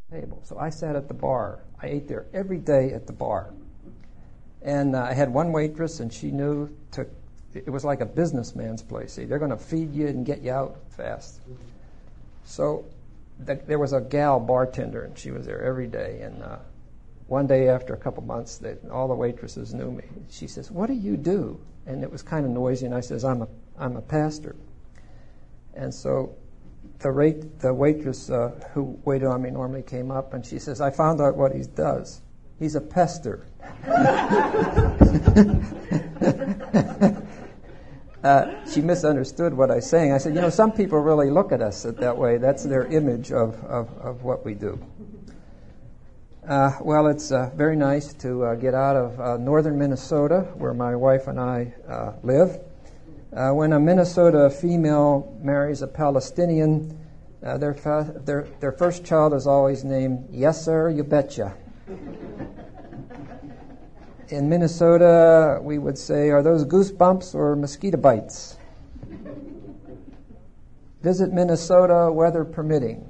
table. So I sat at the bar. I ate there every day at the bar. And I had one waitress, and she knew it was like a businessman's place. See, they're going to feed you and get you out fast. So there was a gal bartender, and she was there every day. And one day after a couple months, all the waitresses knew me. She says, "What do you do?" And it was kind of noisy, and I says, I'm a pastor. And so the waitress who waited on me normally came up, and she says, "I found out what he does. He's a pester." She misunderstood what I was saying. I said, some people really look at us that way. That's their image of what we do. Well, it's very nice to get out of northern Minnesota, where my wife and I live. When a Minnesota female marries a Palestinian, their first child is always named "Yes, sir, you betcha." In Minnesota, we would say, "Are those goosebumps or mosquito bites?" Visit Minnesota, weather permitting.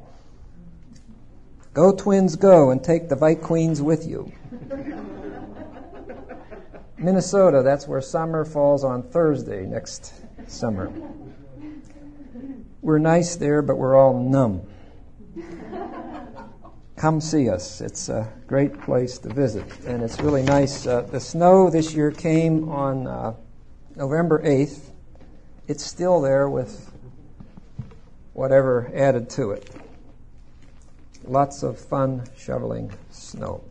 Go Twins go, and take the Vike Queens with you. Minnesota, that's where summer falls on Thursday next summer. We're nice there, but we're all numb. Come see us. It's a great place to visit, and it's really nice. The snow this year came on November 8th. It's still there with whatever added to it. Lots of fun shoveling snow.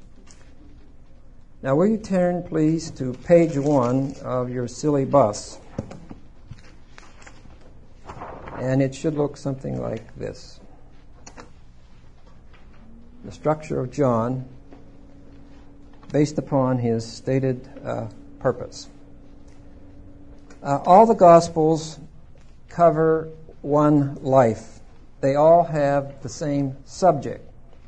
Now, will you turn, please, to page 1 of your silly bus? And it should look something like this. The structure of John based upon his stated purpose. All the Gospels cover one life. They all have the same subject.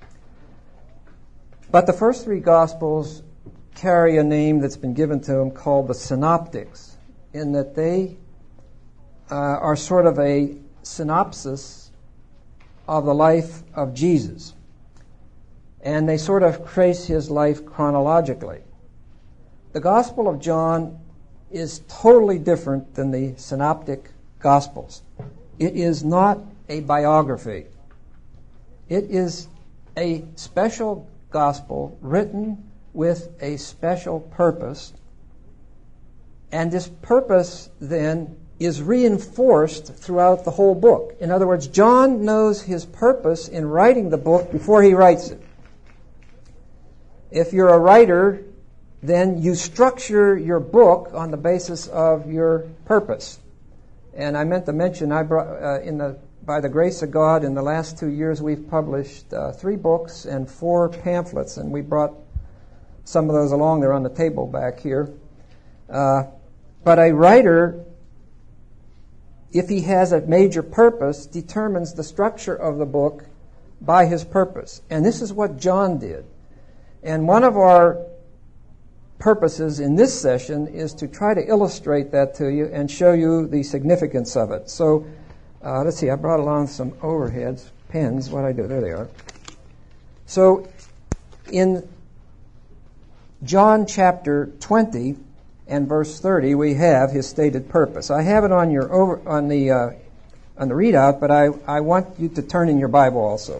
But the first 3 Gospels carry a name that's been given to them called the Synoptics, in that they are sort of a synopsis of the life of Jesus. And they sort of trace his life chronologically. The Gospel of John is totally different than the Synoptic Gospels. It is not a biography. It is a special gospel written with a special purpose. And this purpose then is reinforced throughout the whole book. In other words, John knows his purpose in writing the book before he writes it. If you're a writer, then you structure your book on the basis of your purpose. And I meant to mention, I brought by the grace of God, in the last 2 years, we've published 3 books and 4 pamphlets, and we brought some of those along. They're on the table back here. But a writer, if he has a major purpose, determines the structure of the book by his purpose. And this is what John did. And one of our purposes in this session is to try to illustrate that to you and show you the significance of it. So, let's see, I brought along some overheads, pens. What I do? There they are. So, in John chapter 20 and verse 30, we have his stated purpose. I have it on the readout, but I want you to turn in your Bible also.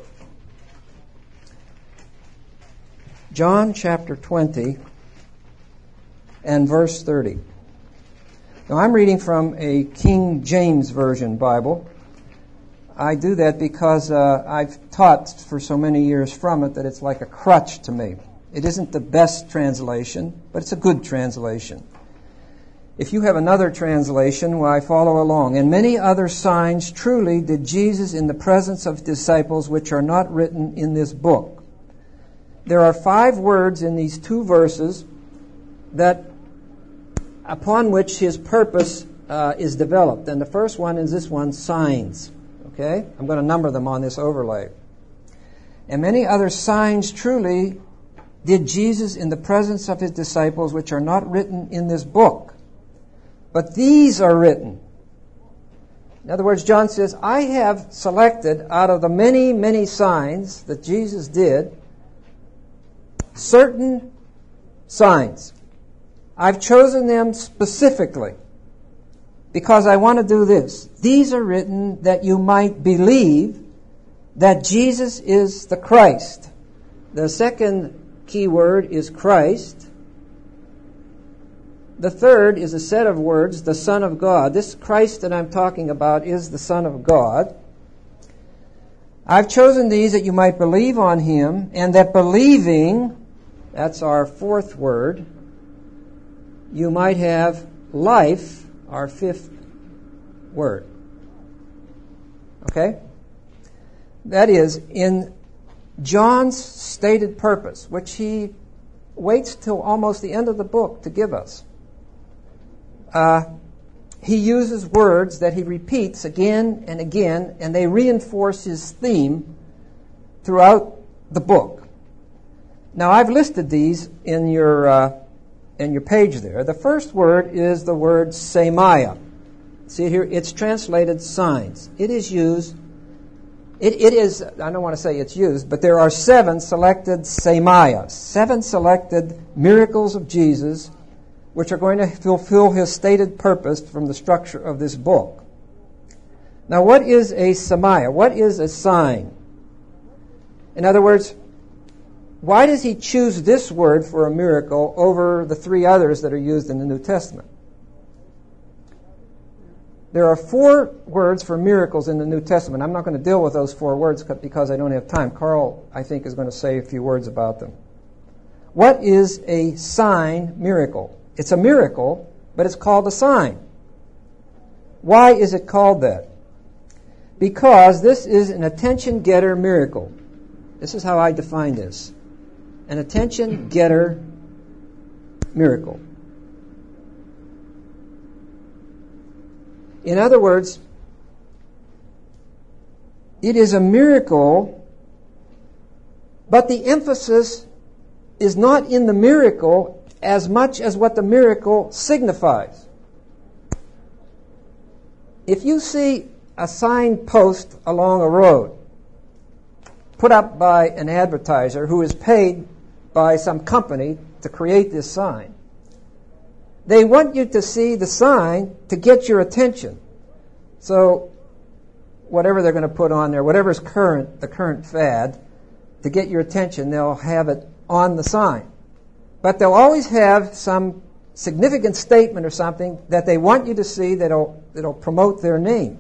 John chapter 20 and verse 30. Now, I'm reading from a King James Version Bible. I do that because I've taught for so many years from it that it's like a crutch to me. It isn't the best translation, but it's a good translation. If you have another translation, why, follow along. "And many other signs truly did Jesus in the presence of disciples, which are not written in this book." There are 5 words in these 2 verses that upon which his purpose is developed. And the first one is this one, signs. Okay? I'm going to number them on this overlay. "And many other signs truly did Jesus in the presence of his disciples, which are not written in this book. But these are written, In other words, John says, I have selected out of the many, many signs that Jesus did, certain signs. I've chosen them specifically because I want to do this. These are written that you might believe that Jesus is the Christ. The second key word is Christ. The third is a set of words, the Son of God. This Christ that I'm talking about is the Son of God. I've chosen these that you might believe on him, and that believing, that's our fourth word, you might have life, our fifth word. Okay? That is, in John's stated purpose, which he waits till almost the end of the book to give us, he uses words that he repeats again and again, and they reinforce his theme throughout the book. Now, I've listed these in your page there. The first word is the word semia. See here, it's translated signs. It is used. It is, I don't want to say it's used, but there are 7 selected semia, 7 selected miracles of Jesus, which are going to fulfill his stated purpose from the structure of this book. Now, what is a semia? What is a sign? In other words, why does he choose this word for a miracle over the 3 others that are used in the New Testament? There are 4 words for miracles in the New Testament. I'm not going to deal with those 4 words because I don't have time. Carl, I think, is going to say a few words about them. What is a sign miracle? It's a miracle, but it's called a sign. Why is it called that? Because this is an attention-getter miracle. This is how I define this. An attention-getter miracle. In other words, it is a miracle, but the emphasis is not in the miracle as much as what the miracle signifies. If you see a signpost along a road put up by an advertiser who is paid by some company to create this sign, they want you to see the sign to get your attention. So whatever they're going to put on there, whatever's the current fad, to get your attention, they'll have it on the sign. But they'll always have some significant statement or something that they want you to see that'll promote their name.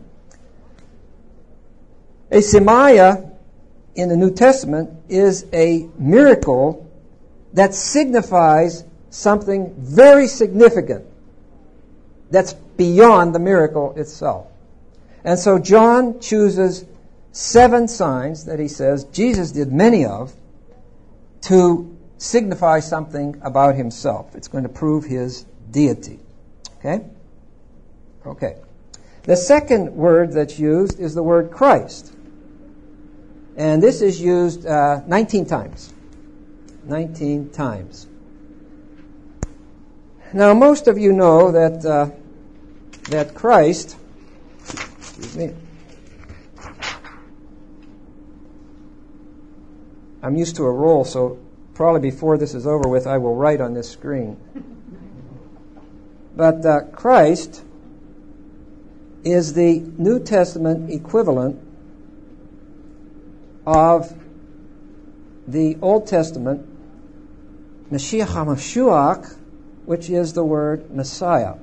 A semia in the New Testament is a miracle that signifies something very significant that's beyond the miracle itself. And so John chooses 7 signs that he says Jesus did many of to signify something about himself. It's going to prove his deity. Okay? Okay. The second word that's used is the word Christ. And this is used 19 times. 19 times. Now, most of you know that Christ, excuse me, I'm used to a roll, so probably before this is over with, I will write on this screen. But Christ is the New Testament equivalent of the Old Testament Mashiach HaMashiach, which is the word Messiah.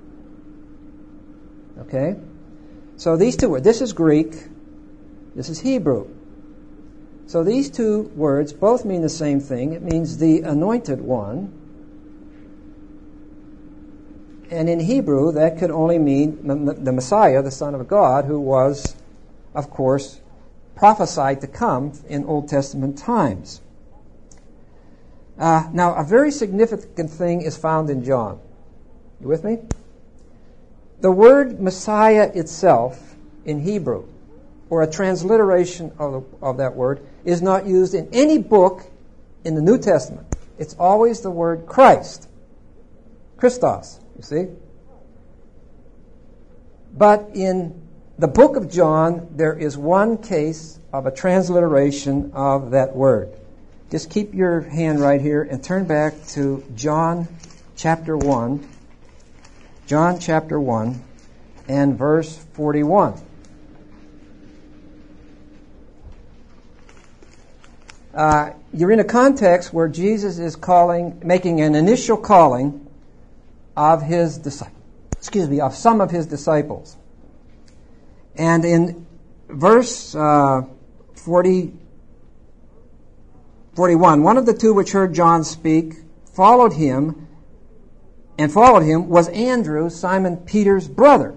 Okay? So these 2 words, this is Greek, this is Hebrew. So these 2 words both mean the same thing. It means the anointed one. And in Hebrew, that could only mean the Messiah, the Son of God, who was, of course, prophesied to come in Old Testament times. Now, a very significant thing is found in John. You with me? The word Messiah itself in Hebrew, or a transliteration of that word, is not used in any book in the New Testament. It's always the word Christ. Christos, you see? But in the book of John, there is one case of a transliteration of that word. Just keep your hand right here and turn back to John chapter 1. John chapter 1 and verse 41. You're in a context where Jesus is making an initial calling of his of some of his disciples. And in verse 41, one of the two which heard John speak followed him was Andrew, Simon Peter's brother.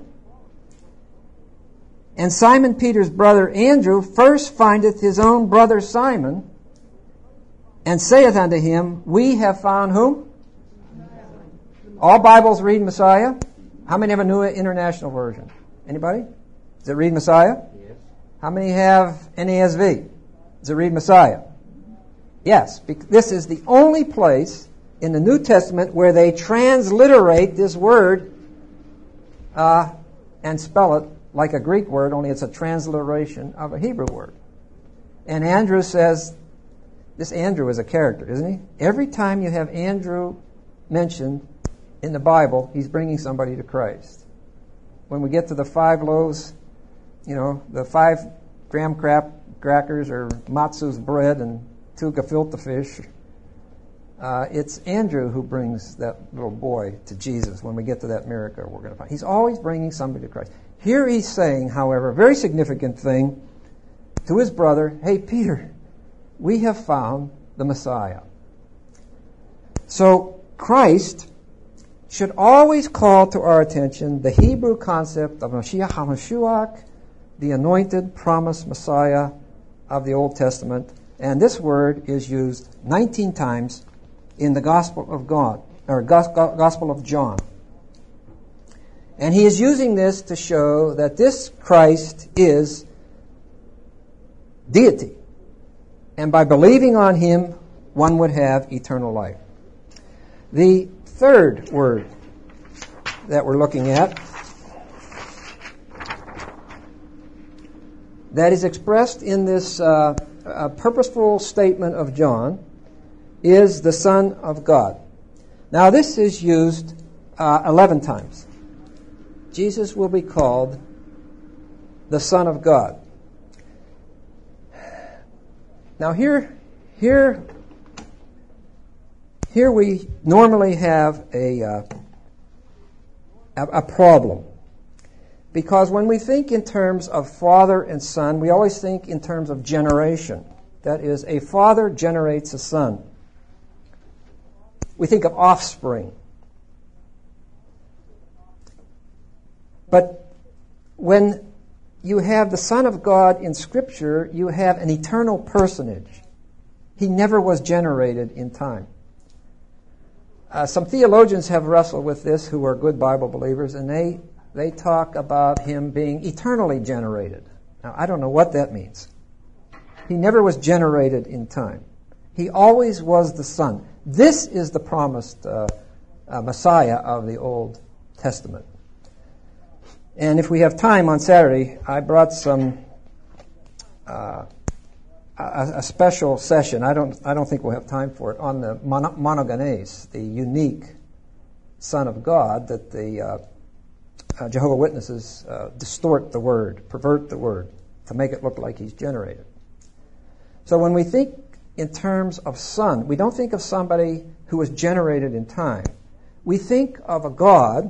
And Simon Peter's brother Andrew first findeth his own brother Simon, and saith unto him, We have found whom? All Bibles read Messiah. How many have a New International Version? Anybody? Does it read Messiah? Yes. How many have NASV? Does it read Messiah? Yes. This is the only place in the New Testament where they transliterate this word and spell it like a Greek word, only it's a transliteration of a Hebrew word. And Andrew says, this Andrew is a character, isn't he? Every time you have Andrew mentioned in the Bible, he's bringing somebody to Christ. When we get to the 5 loaves, the 5 graham crackers or matzo's bread and 2 gefilte fish, it's Andrew who brings that little boy to Jesus when we get to that miracle we're going to find. He's always bringing somebody to Christ. Here he's saying, however, a very significant thing to his brother, Hey, Peter, we have found the Messiah. So Christ should always call to our attention the Hebrew concept of Mashiach HaMashiach, the anointed, promised Messiah of the Old Testament. And this word is used 19 times in the Gospel of God, or Gospel of John. And he is using this to show that this Christ is deity. And by believing on him, one would have eternal life. The third word that we're looking at that is expressed in this purposeful statement of John is the Son of God. Now this is used 11 times. Jesus will be called the Son of God. Now here we normally have a problem. Because when we think in terms of father and son, we always think in terms of generation. That is, a father generates a son. We think of offspring. But when you have the Son of God in Scripture, you have an eternal personage. He never was generated in time. Some theologians have wrestled with this who are good Bible believers, and they talk about him being eternally generated. Now, I don't know what that means. He never was generated in time. He always was the Son. This is the promised Messiah of the Old Testament. And if we have time on Saturday, I brought some a special session. I don't think we'll have time for it, on the monogenes, the unique Son of God that the Jehovah's Witnesses distort the word, pervert the word to make it look like he's generated. So when we think in terms of son, we don't think of somebody who was generated in time. We think of a God,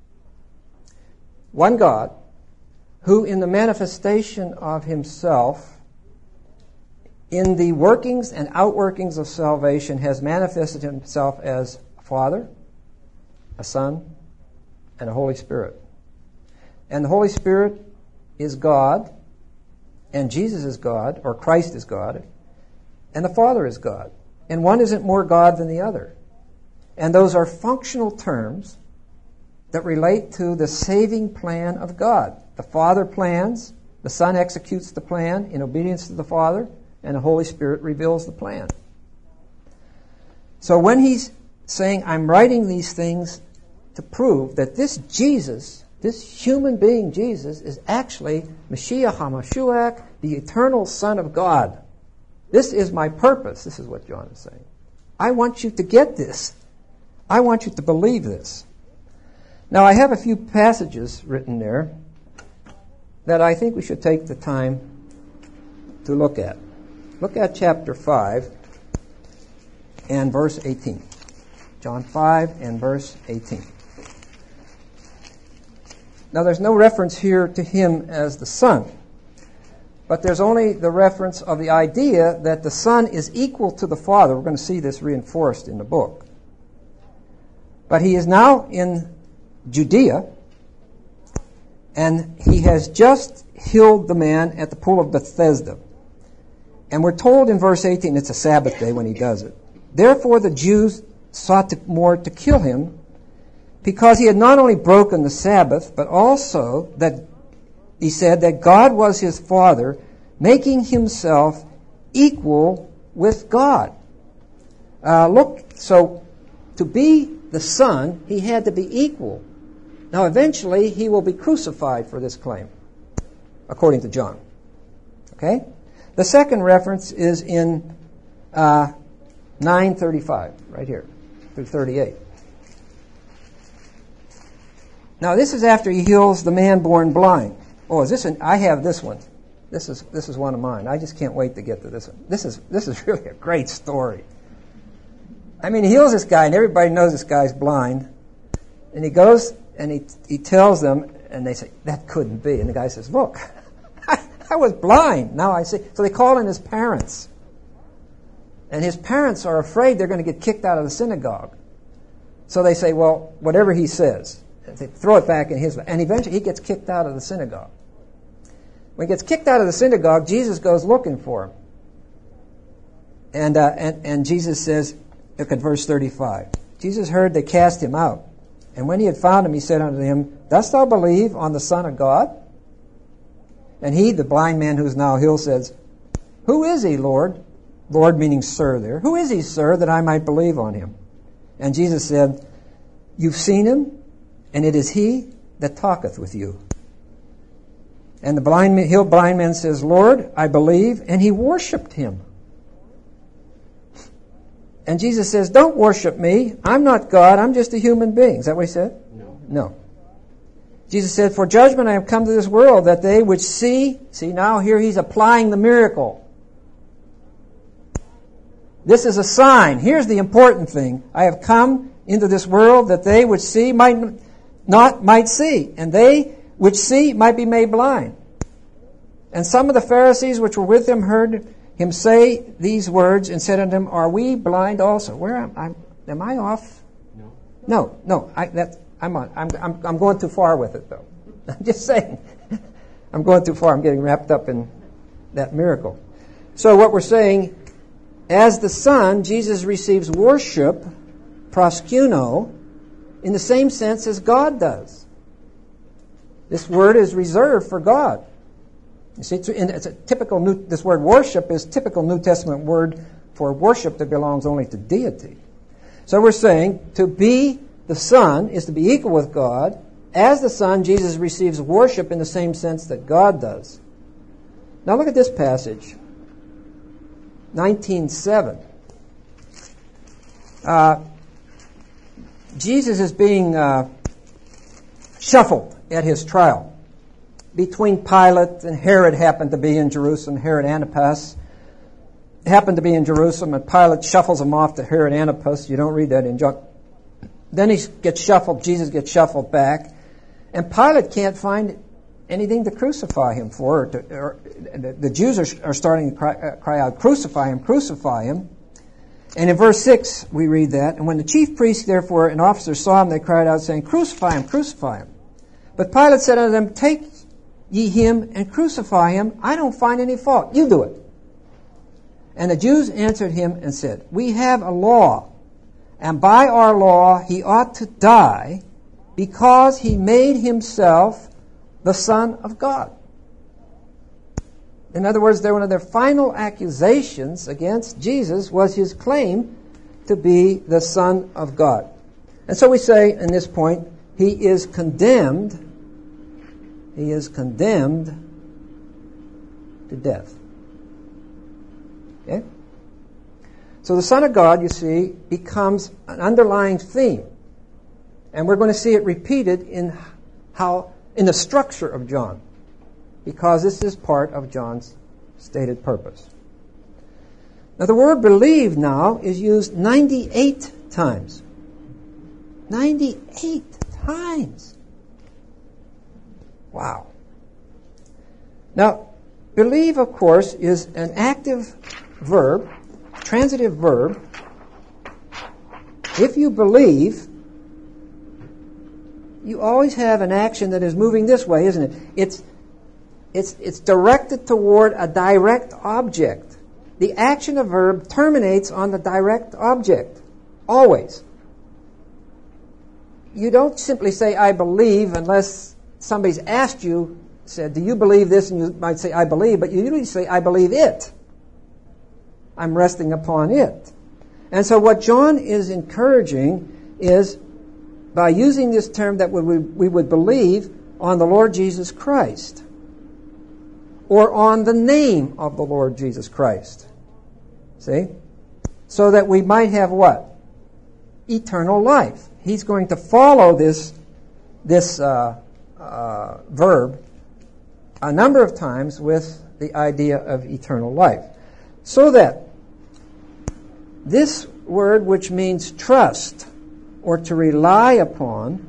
one God, who in the manifestation of himself, in the workings and outworkings of salvation, has manifested himself as a Father, a Son, and a Holy Spirit. And the Holy Spirit is God, and Jesus is God, or Christ is God, and the Father is God. And one isn't more God than the other. And those are functional terms that relate to the saving plan of God. The Father plans, the Son executes the plan in obedience to the Father, and the Holy Spirit reveals the plan. So when he's saying, I'm writing these things to prove that this Jesus This human being, Jesus, is actually Mashiach HaMashiach, the eternal Son of God. This is my purpose. This is what John is saying. I want you to get this. I want you to believe this. Now, I have a few passages written there that I think we should take the time to look at. Look at chapter 5 and verse 18. John 5 and verse 18. Now, there's no reference here to him as the Son, but there's only the reference of the idea that the Son is equal to the Father. We're going to see this reinforced in the book. But he is now in Judea, and he has just healed the man at the pool of Bethesda. And we're told in verse 18, it's a Sabbath day when he does it. Therefore the Jews sought more to kill him, because he had not only broken the Sabbath, but also that he said that God was his Father, making himself equal with God. So to be the Son, he had to be equal. Now eventually he will be crucified for this claim, according to John. Okay? The second reference is in 9:35, right here, through 38. Now this is after he heals the man born blind. Oh, is this I have this one. This is one of mine. I just can't wait to get to this one. This is really a great story. I mean, he heals this guy, and everybody knows this guy's blind. And he goes and he tells them, and they say, that couldn't be. And the guy says, look, I was blind. Now I see. So they call in his parents. And his parents are afraid they're going to get kicked out of the synagogue. So they say, well, whatever he says. They throw it back in his way. And eventually he gets kicked out of the synagogue. When he gets kicked out of the synagogue, Jesus goes looking for him. And Jesus says, look at verse 35. Jesus heard they cast him out. And when he had found him, he said unto him, dost thou believe on the Son of God? And he, the blind man who is now healed, says, who is he, Lord? Lord meaning sir there. Who is he, sir, that I might believe on him? And Jesus said, you've seen him, and it is he that talketh with you. And the healed blind man says, Lord, I believe, and he worshipped him. And Jesus says, don't worship me. I'm not God. I'm just a human being. Is that what he said? No. Jesus said, for judgment I have come to this world, that they which see now here he's applying the miracle. This is a sign. Here's the important thing. I have come into this world that they which see might see, and they which see might be made blind. And some of the Pharisees which were with him heard him say these words and said unto him, are we blind also? Where am I off? No. I'm going too far with it, though. I'm just saying. I'm going too far. I'm getting wrapped up in that miracle. So what we're saying, as the Son, Jesus receives worship, proskuno, in the same sense as God does. This word is reserved for God. You see, it's a typical this word worship is typical New Testament word for worship that belongs only to deity. So we're saying to be the Son is to be equal with God. As the Son, Jesus receives worship in the same sense that God does. Now look at this passage. 19:7. Jesus is being shuffled at his trial. Between Pilate and Herod happened to be in Jerusalem. Herod Antipas happened to be in Jerusalem, and Pilate shuffles him off to Herod Antipas. You don't read that in John. Then he gets shuffled. Jesus gets shuffled back, and Pilate can't find anything to crucify him for. The Jews are starting to cry out, "Crucify him! Crucify him!" And in verse 6 we read that, and when the chief priests therefore and officers saw him, they cried out, saying, "Crucify him! Crucify him!" But Pilate said unto them, "Take ye him and crucify him. I don't find any fault. You do it." And the Jews answered him and said, "We have a law, and by our law he ought to die, because he made himself the Son of God." In other words, one of their final accusations against Jesus was his claim to be the Son of God. And so we say in this point, he is condemned he is condemned to death. Okay? So the Son of God, you see, becomes an underlying theme. And we're going to see it repeated in the structure of John, because this is part of John's stated purpose. Now the word believe now is used 98 times. 98 times. Wow. Now, believe, of course, is an active verb, transitive verb. If you believe, you always have an action that is moving this way, isn't it? It's directed toward a direct object. The action of verb terminates on the direct object. Always. You don't simply say, I believe, unless somebody's asked you, said, do you believe this? And you might say, I believe, but you usually say, I believe it. I'm resting upon it. And so what John is encouraging is, by using this term, that we would believe on the Lord Jesus Christ, or on the name of the Lord Jesus Christ. See? So that we might have what? Eternal life. He's going to follow this verb a number of times with the idea of eternal life. So that this word, which means trust or to rely upon,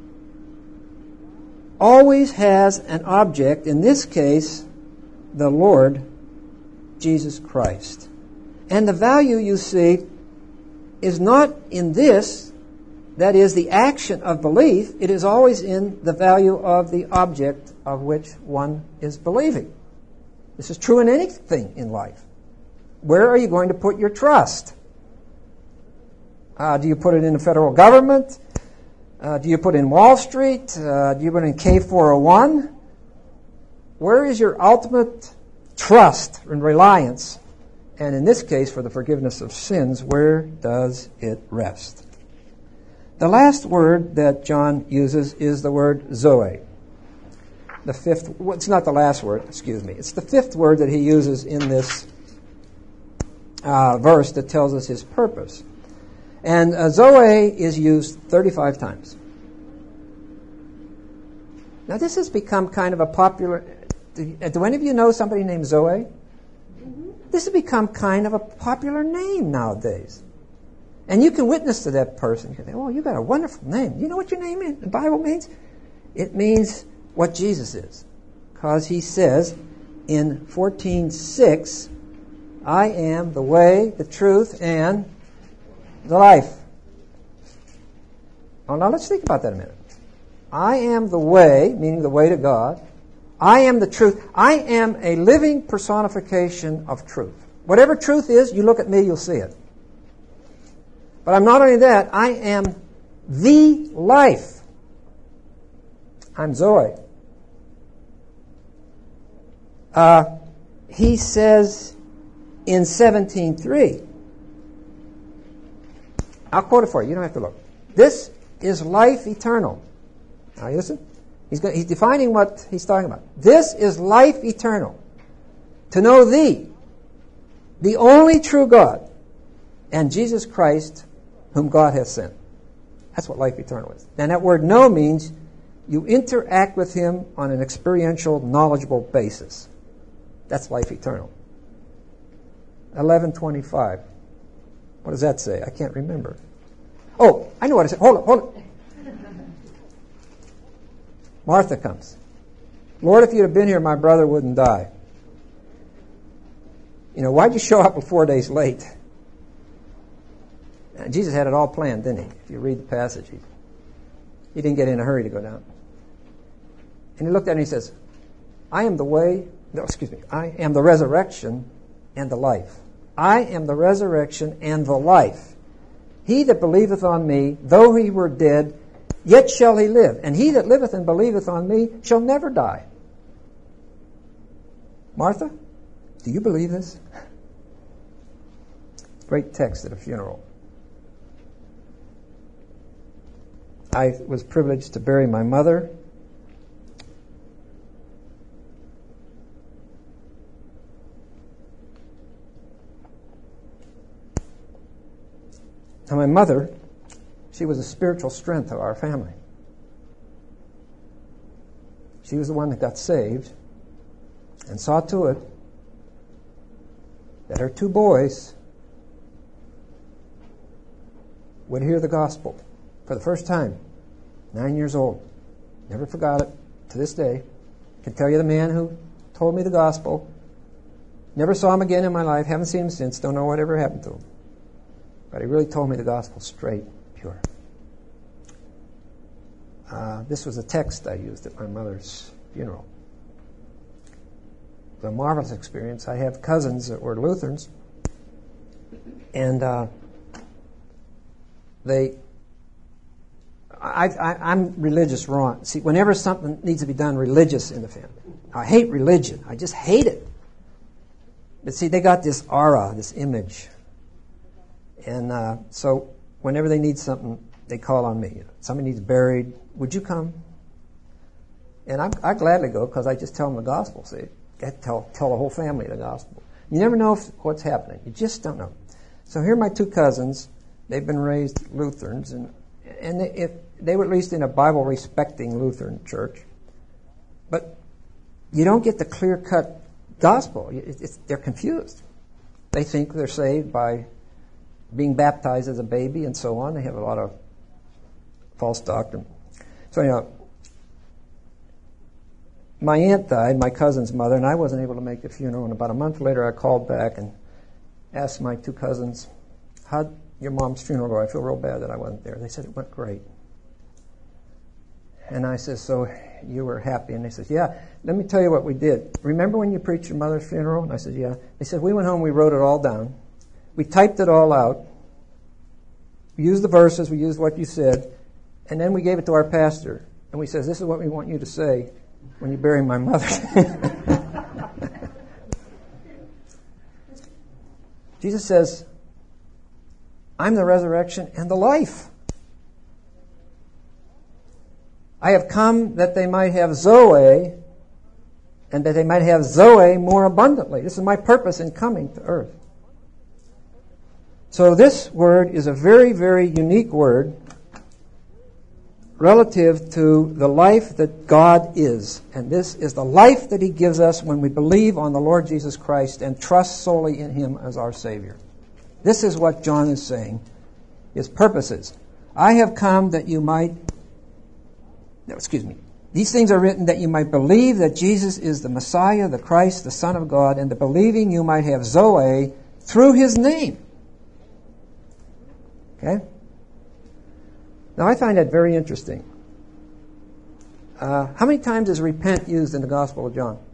always has an object, in this case, the Lord Jesus Christ. And the value, you see, is not in this, that is the action of belief. It is always in the value of the object of which one is believing. This is true in anything in life. Where are you going to put your trust? Do you put it in the federal government? Do you put it in Wall Street? Do you put it in K401? Where is your ultimate trust and reliance? And in this case, for the forgiveness of sins, where does it rest? The last word that John uses is the word Zoe. It's not the last word, excuse me. It's the fifth word that he uses in this verse that tells us his purpose. And Zoe is used 35 times. Now this has become kind of a popular... Do any of you know somebody named Zoe? This has become kind of a popular name nowadays. And you can witness to that person. You can say, oh, you got a wonderful name. You know what your name in the Bible means? It means what Jesus is. Because he says in 14:6, I am the way, the truth, and the life. Oh, now let's think about that a minute. I am the way, meaning the way to God. I am the truth. I am a living personification of truth. Whatever truth is, you look at me, you'll see it. But I'm not only that, I am the life. I'm Zoe. He says in 17:3, I'll quote it for you. You don't have to look. This is life eternal. Now you listen. He's defining what he's talking about. This is life eternal. To know thee, the only true God, and Jesus Christ, whom God hath sent. That's what life eternal is. And that word know means you interact with him on an experiential, knowledgeable basis. That's life eternal. 11:25. What does that say? I can't remember. Oh, I know what it said. Hold it. Martha comes. Lord, if you'd have been here, my brother wouldn't die. You know, why'd you show up 4 days late? And Jesus had it all planned, didn't he? If you read the passage, he didn't get in a hurry to go down. And he looked at it and he says, I am the resurrection and the life. I am the resurrection and the life. He that believeth on me, though he were dead, yet shall he live. And he that liveth and believeth on me shall never die. Martha, do you believe this? Great text at a funeral. I was privileged to bury my mother Now, my mother, she was the spiritual strength of our family. She was the one that got saved and saw to it that her two boys would hear the gospel for the first time, 9 years old. Never forgot it to this day. Can tell you the man who told me the gospel. Never saw him again in my life. Haven't seen him since. Don't know whatever happened to him. But he really told me the gospel straight, pure. This was a text I used at my mother's funeral. It was a marvelous experience. I have cousins that were Lutherans, and I'm religious wrong. See, whenever something needs to be done religious in the family, I hate religion. I just hate it. But see, they got this aura, this image. And so whenever they need something, they call on me. Somebody needs buried. Would you come? And I gladly go because I just tell them the gospel. See, I tell the whole family the gospel. You never know what's happening. You just don't know. So here are my two cousins. They've been raised Lutherans, and they were at least in a Bible-respecting Lutheran church. But you don't get the clear-cut gospel. They're confused. They think they're saved by being baptized as a baby and so on. They have a lot of false doctrine. So anyhow, my aunt died, my cousin's mother, and I wasn't able to make the funeral. And about a month later, I called back and asked my two cousins, how'd your mom's funeral go? I feel real bad that I wasn't there. They said it went great. And I said, so you were happy? And they said, yeah. Let me tell you what we did. Remember when you preached your mother's funeral? And I said, yeah. They said, we went home, we wrote it all down. We typed it all out. We used the verses, we used what you said, and then we gave it to our pastor. And we said, this is what we want you to say when you bury my mother. Jesus says, I'm the resurrection and the life. I have come that they might have Zoe, and that they might have Zoe more abundantly. This is my purpose in coming to earth. So this word is a very, very unique word relative to the life that God is. And this is the life that He gives us when we believe on the Lord Jesus Christ and trust solely in Him as our Savior. This is what John is saying. His purpose is, I have come that you might... These things are written that you might believe that Jesus is the Messiah, the Christ, the Son of God, and the believing you might have Zoe through His name. Okay? Now, I find that very interesting. How many times is repent used in the Gospel of John?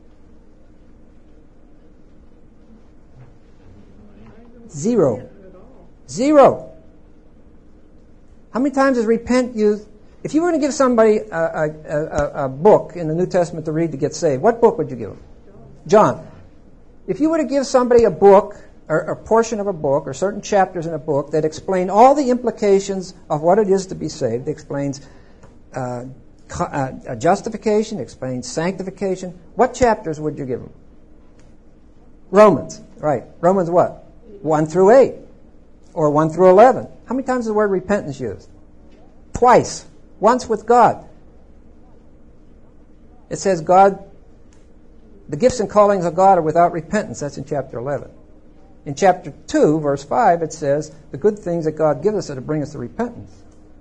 0. 0. How many times is repent used? If you were to give somebody a book in the New Testament to read to get saved, what book would you give them? John. If you were to give somebody a book, or a portion of a book, or certain chapters in a book that explain all the implications of what it is to be saved, it explains justification, explains sanctification, what chapters would you give them? Romans, right. Romans what? 1 through 8, or 1 through 11. How many times is the word repentance used? Twice. Once with God. It says God, the gifts and callings of God are without repentance. That's in chapter 11. In chapter 2, verse 5, it says, the good things that God gives us are to bring us to repentance.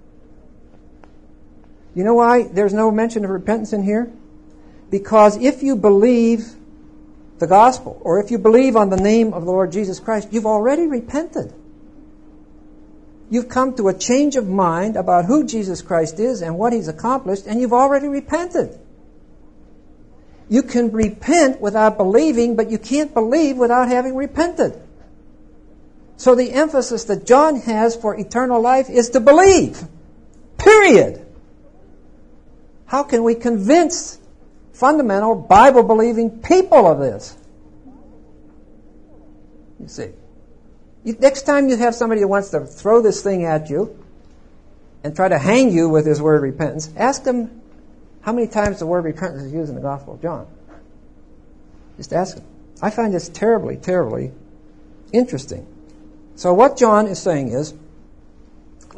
You know why there's no mention of repentance in here? Because if you believe the gospel, or if you believe on the name of the Lord Jesus Christ, you've already repented. You've come to a change of mind about who Jesus Christ is and what He's accomplished, and you've already repented. You can repent without believing, but you can't believe without having repented. So the emphasis that John has for eternal life is to believe. Period. How can we convince fundamental Bible-believing people of this? You see. Next time you have somebody who wants to throw this thing at you and try to hang you with this word repentance, ask them how many times the word repentance is used in the Gospel of John. Just ask them. I find this terribly, terribly interesting. So what John is saying is,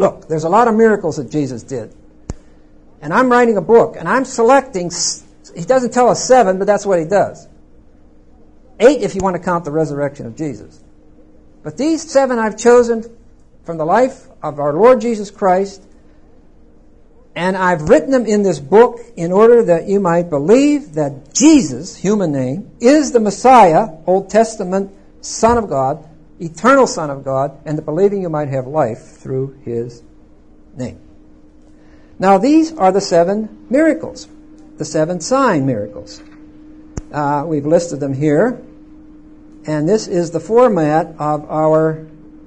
Look, there's a lot of miracles that Jesus did. And I'm writing a book, and I'm selecting, he doesn't tell us 7, but that's what he does. 8 if you want to count the resurrection of Jesus. But these 7 I've chosen from the life of our Lord Jesus Christ, and I've written them in this book in order that you might believe that Jesus, human name, is the Messiah, Old Testament Son of God, eternal Son of God, and that believing you might have life through his name. Now these are the 7 miracles, the 7 sign miracles. We've listed them here, and this is the format of our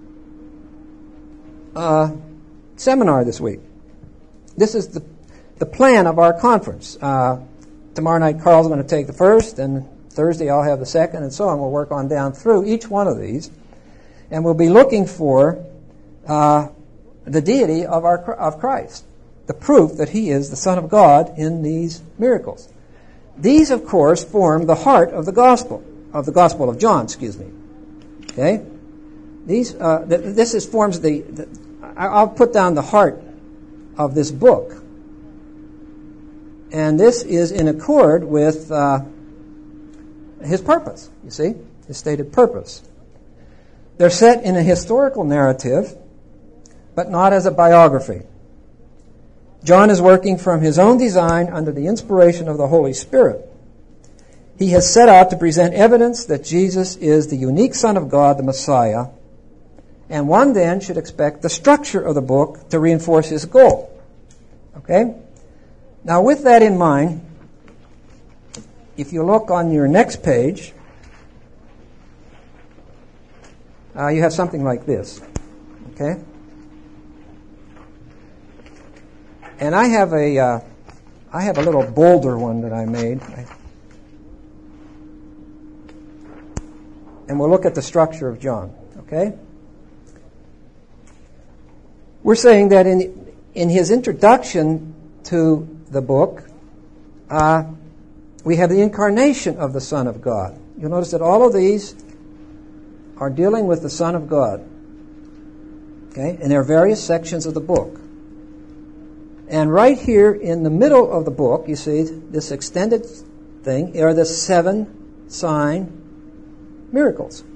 seminar this week. This is the plan of our conference. Tomorrow night Carl's going to take the first, and Thursday I'll have the second, and so on. We'll work on down through each one of these, and we'll be looking for the deity of Christ, the proof that he is the Son of God in these miracles. These, of course, form the heart of the Gospel of John, Okay? This forms I'll put down the heart of this book. And this is in accord with his purpose, you see, his stated purpose. They're set in a historical narrative, but not as a biography. John is working from his own design under the inspiration of the Holy Spirit. He has set out to present evidence that Jesus is the unique Son of God, the Messiah, and one then should expect the structure of the book to reinforce his goal. Okay? Now with that in mind, if you look on your next page, you have something like this. Okay? And I have a little bolder one that I made. And we'll look at the structure of John. Okay? We're saying that in his introduction to the book, we have the incarnation of the Son of God. You'll notice that all of these are dealing with the Son of God. Okay? And there are various sections of the book. And right here in the middle of the book, you see this extended thing, are the 7 sign miracles.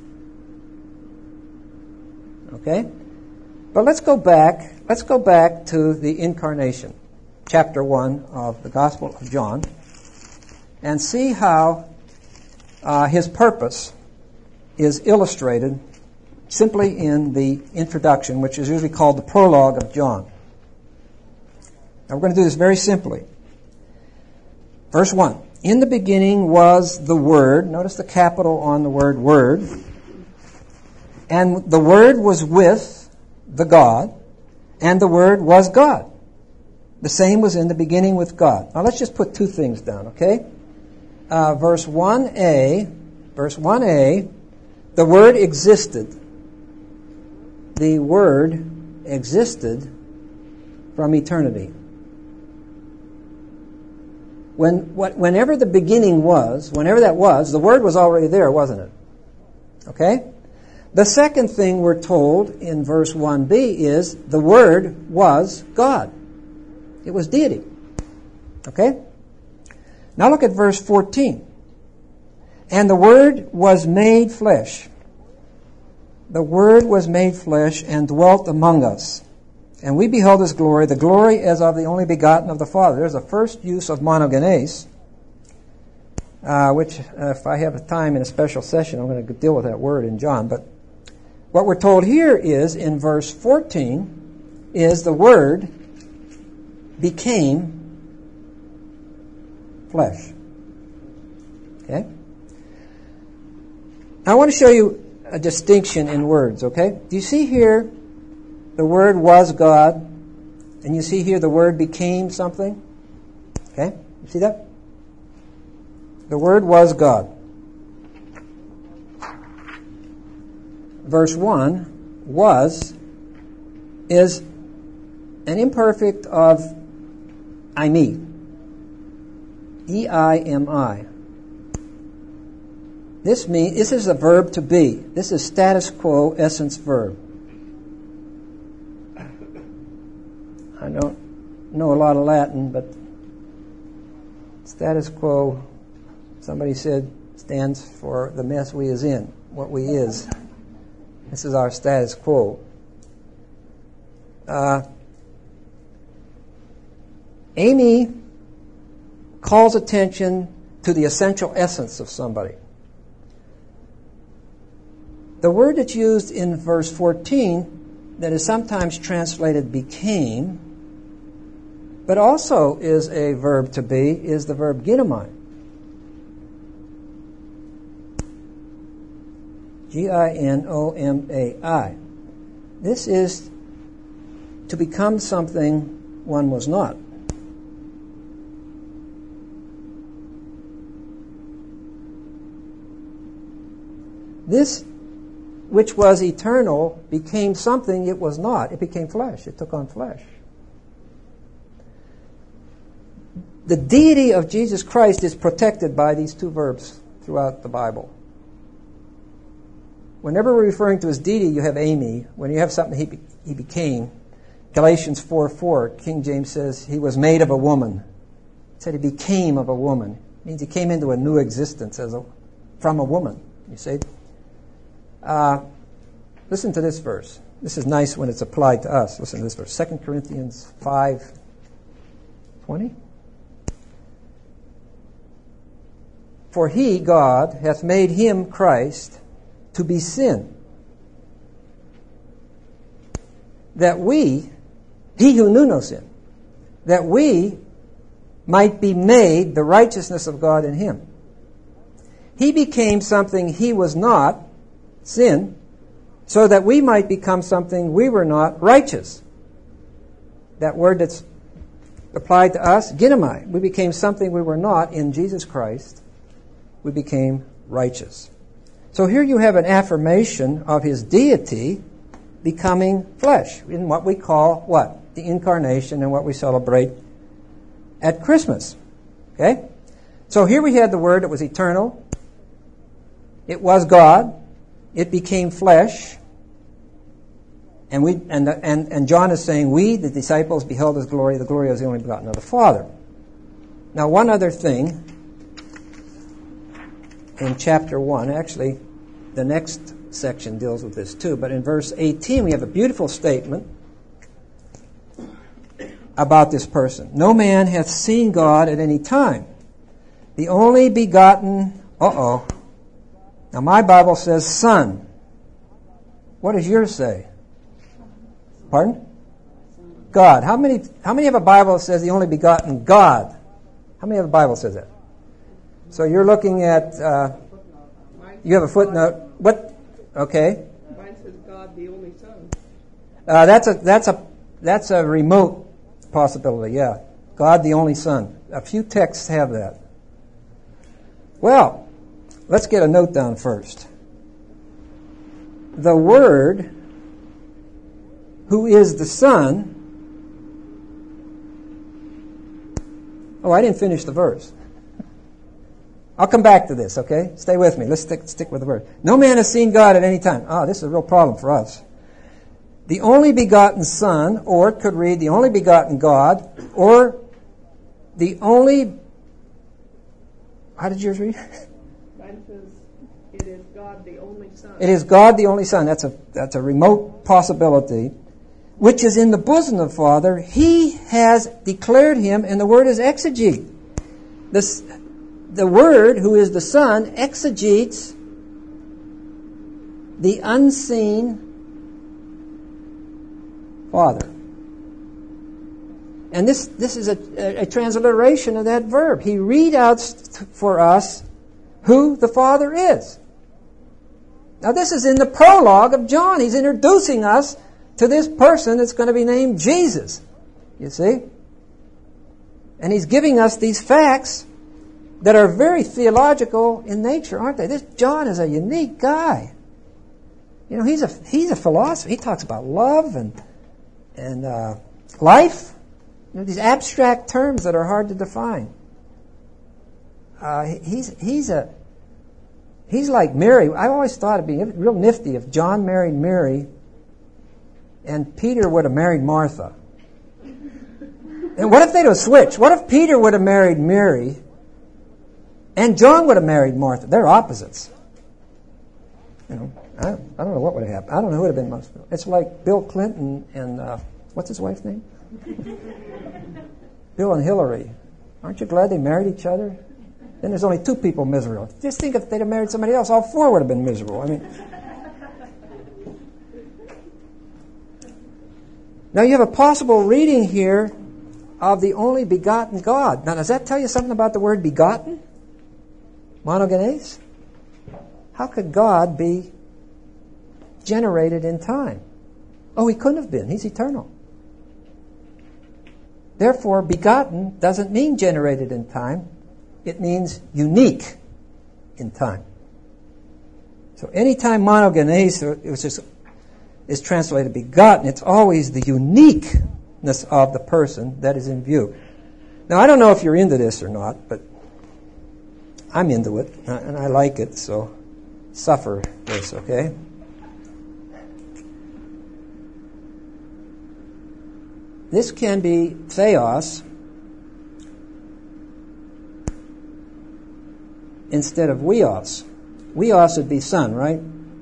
Okay? But let's go back to the incarnation, chapter 1 of the Gospel of John, and see how his purpose is illustrated simply in the introduction, which is usually called the prologue of John. Now we're going to do this very simply. Verse 1. In the beginning was the Word. Notice the capital on the word Word. And the Word was with the God, and the Word was God. The same was in the beginning with God. Now let's just put 2 things down, okay? Verse 1a, the Word existed. The Word existed from eternity. Whenever the beginning was, whenever that was, the Word was already there, wasn't it? Okay? The second thing we're told in verse 1b is the Word was God. It was deity. Okay? Now look at verse 14. And the Word was made flesh. The Word was made flesh and dwelt among us. And we beheld his glory, the glory as of the only begotten of the Father. There's a first use of monogenes, which if I have time in a special session, I'm going to deal with that word in John. But what we're told here is, in verse 14, is the Word became flesh. Okay? Now I want to show you a distinction in words, okay? Do you see here the Word was God, and you see here the Word became something? Okay? You see that? The Word was God. Verse 1, was, is an imperfect of eimi. E-I-M-I. This is a verb to be. This is status quo essence verb. I don't know a lot of Latin, but status quo, somebody said, stands for the mess we is in, what we is. This is our status quo. Amy calls attention to the essential essence of somebody. The word that's used in verse 14 that is sometimes translated became, but also is a verb to be, is the verb ginomai. Ginomai. This is to become something one was not. This which was eternal became something it was not. It became flesh. It took on flesh. The deity of Jesus Christ is protected by these two verbs throughout the Bible. Whenever we're referring to his deity, you have Amy. When you have something he became, Galatians 4:4, King James says he was made of a woman. It said he became of a woman. It means he came into a new existence from a woman. You see? Listen to this verse. This is nice when it's applied to us. Listen to this verse. 2 Corinthians 5:20. For he, God, hath made him, Christ, to be sin, that we, he who knew no sin, that we might be made the righteousness of God in him. He became something he was not, sin, so that we might become something we were not, righteous. That word that's applied to us, ginomai. We became something we were not in Jesus Christ. We became righteous. So here you have an affirmation of his deity becoming flesh in what we call what? The incarnation and what we celebrate at Christmas. Okay? So here we had the word that was eternal. It was God. It became flesh. And John is saying, we, the disciples, beheld his glory. The glory of the only begotten of the Father. Now, one other thing in chapter 1, actually, the next section deals with this too, but in verse 18 we have a beautiful statement about this person. No man hath seen God at any time. The only begotten, Now my Bible says Son. What does yours say? Pardon? God. How many have a Bible that says the only begotten God? How many have a Bible that says that? So you're looking at, you have a footnote. What? Okay. Mine says God, the only Son. That's a remote possibility, yeah. God, the only Son. A few texts have that. Well, let's get a note down first. The Word, who is the Son. Oh, I didn't finish the verse. I'll come back to this, okay? Stay with me. Let's stick with the word. No man has seen God at any time. This is a real problem for us. The only begotten Son, or it could read the only begotten God, or the only... How did yours read? Mine says, it is God the only Son. It is God the only Son. That's a remote possibility, which is in the bosom of the Father. He has declared him, and the word is exegete. The Word, who is the Son, exegetes the unseen Father. And this is a transliteration of that verb. He readouts for us who the Father is. Now this is in the prologue of John. He's introducing us to this person that's going to be named Jesus. You see? And he's giving us these facts that are very theological in nature, aren't they? This John is a unique guy. You know, he's a philosopher. He talks about love and life. You know, these abstract terms that are hard to define. He's like Mary. I always thought it'd be real nifty if John married Mary and Peter would have married Martha. And what if they'd have switched? What if Peter would have married Mary and John would have married Martha? They're opposites. You know, I don't know what would have happened. I don't know who would have been most. It's like Bill Clinton and what's his wife's name? Bill and Hillary. Aren't you glad they married each other? Then there's only two people miserable. Just think if they'd have married somebody else, all four would have been miserable. I mean, now you have a possible reading here of the only begotten God. Now, does that tell you something about the word begotten? Monogenes? How could God be generated in time? Oh, he couldn't have been. He's eternal. Therefore, begotten doesn't mean generated in time. It means unique in time. So anytime monogenes is translated begotten, it's always the uniqueness of the person that is in view. Now, I don't know if you're into this or not, but I'm into it, and I like it, so suffer this, okay? This can be theos instead of weos. Weos would be son, right?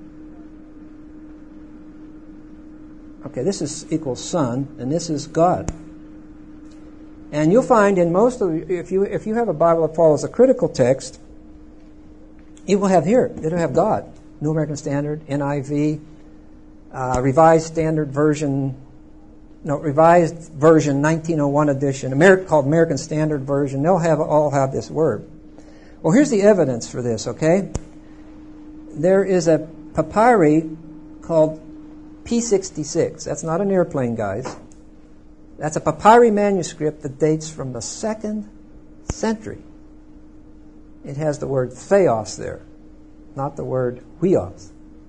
Okay, this is equals son, and this is God. And you'll find in most of if you have a Bible that follows a critical text, it will have here. It'll have God. New American Standard, NIV, Revised Version 1901 edition, called American Standard Version. They'll all have this word. Well, here's the evidence for this, okay? There is a papyri called P66. That's not an airplane, guys. That's a papyri manuscript that dates from the 2nd century. It has the word theos there, not the word huios.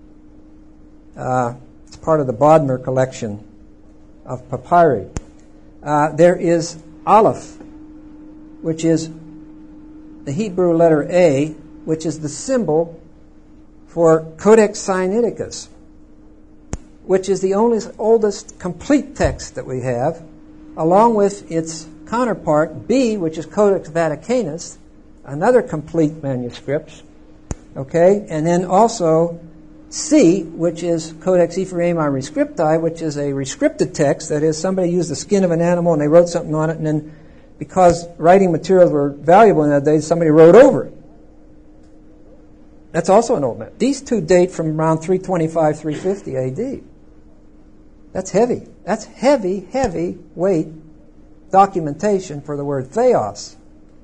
It's part of the Bodmer collection of papyri. There is Aleph, which is the Hebrew letter A, which is the symbol for Codex Sinaiticus, which is the oldest complete text that we have, along with its counterpart, B, which is Codex Vaticanus, another complete manuscript, okay? And then also C, which is Codex Ephraemi Rescripti, which is a rescripted text, that is, somebody used the skin of an animal and they wrote something on it, and then because writing materials were valuable in that day, somebody wrote over it. That's also an old man. These two date from around 325, 350 AD. That's heavy. That's heavy weight documentation for the word theos.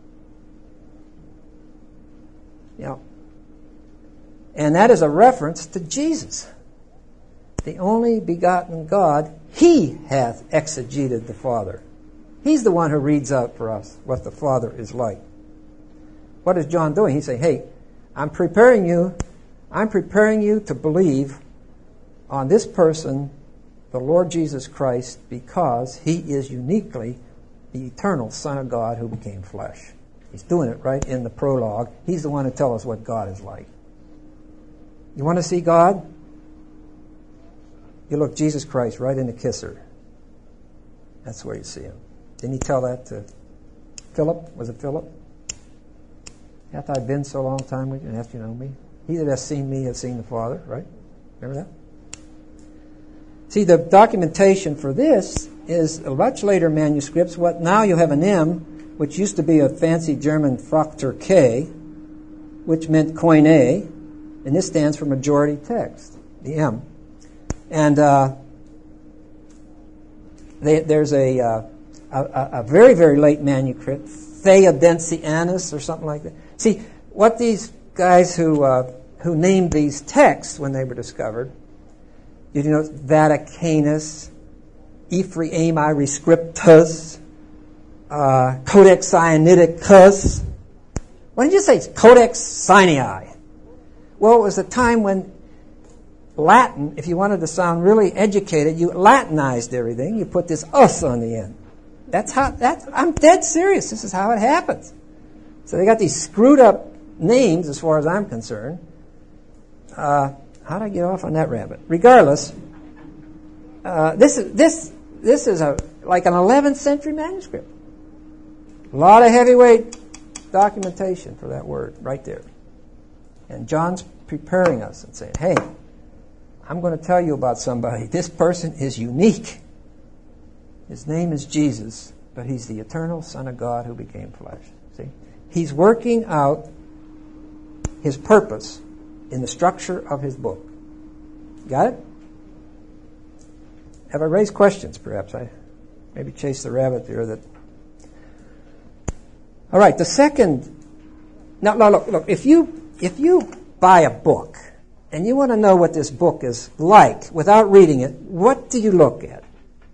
Yeah. And that is a reference to Jesus. The only begotten God, He hath exegeted the Father. He's the one who reads out for us what the Father is like. What is John doing? He's saying, hey, I'm preparing you to believe on this person, the Lord Jesus Christ, because He is uniquely the eternal Son of God who became flesh. He's doing it right in the prologue. He's the one to tell us what God is like. You want to see God? You look Jesus Christ right in the kisser. That's where you see Him. Didn't He tell that to Philip? Was it Philip? Hath I been so long time with you, and hath you known me? He that hath seen me hath seen the Father, right? Remember that? See, the documentation for this is a much later manuscripts. What now you have an M, which used to be a fancy German Frachter K, which meant koine, and this stands for majority text, the M. And there's a very, very late manuscript, Theodensianus or something like that. See, what these guys who named these texts when they were discovered, you know, Vaticanus, Ephraemi Rescriptus, Codex Sinaiticus. Why did you say Codex Sinai? Well, it was a time when Latin, if you wanted to sound really educated, you Latinized everything. You put this us on the end. I'm dead serious. This is how it happens. So they got these screwed up names as far as I'm concerned. How did I get off on that rabbit? Regardless, this is like an 11th century manuscript. A lot of heavyweight documentation for that word right there. And John's preparing us and saying, hey, I'm going to tell you about somebody. This person is unique. His name is Jesus, but he's the eternal Son of God who became flesh. See? He's working out his purpose in the structure of his book. Got it? Have I raised questions, perhaps? I maybe chased the rabbit there. All right, the second... Now, look, if you buy a book and you want to know what this book is like without reading it, what do you look at?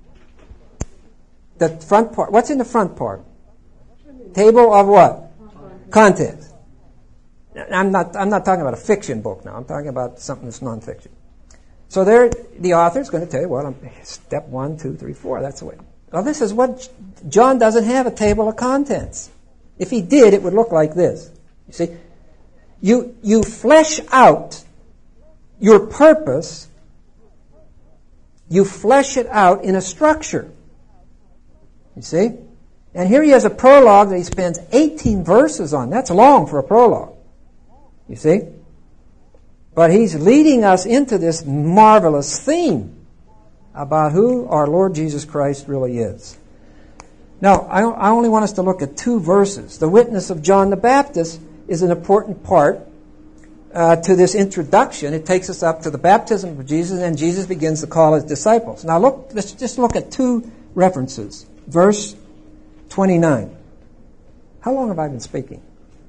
The front part. What's in the front part? Table of what? Contents. I'm not talking about a fiction book now. I'm talking about something that's nonfiction. So there, the author's going to tell you, well, step 1, 2, 3, 4. That's the way. Well, this is what John doesn't have a table of contents. If he did, it would look like this. You see, you flesh out your purpose. You flesh it out in a structure. You see? And here he has a prologue that he spends 18 verses on. That's long for a prologue. You see? But he's leading us into this marvelous theme about who our Lord Jesus Christ really is. Now, I only want us to look at 2 verses. The witness of John the Baptist is an important part to this introduction. It takes us up to the baptism of Jesus, and Jesus begins to call his disciples. Now, let's just look at 2 references. Verse 29. How long have I been speaking?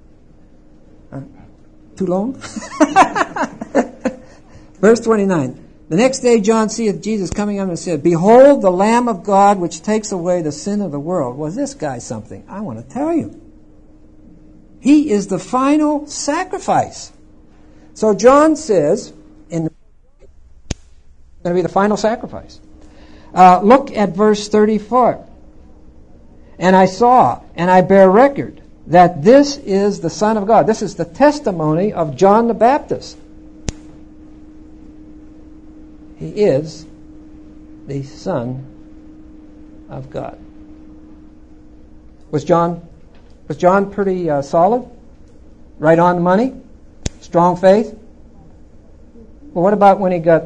Too long? Verse 29. The next day John seeth Jesus coming unto him and said, Behold the Lamb of God which takes away the sin of the world. Was this guy something? I want to tell you. He is the final sacrifice. So John says, it's going to be the final sacrifice. Look at verse 34. And I saw, and I bear record, that this is the Son of God. This is the testimony of John the Baptist. He is the Son of God. Was John pretty solid? Right on the money? Strong faith? Well, what about when he got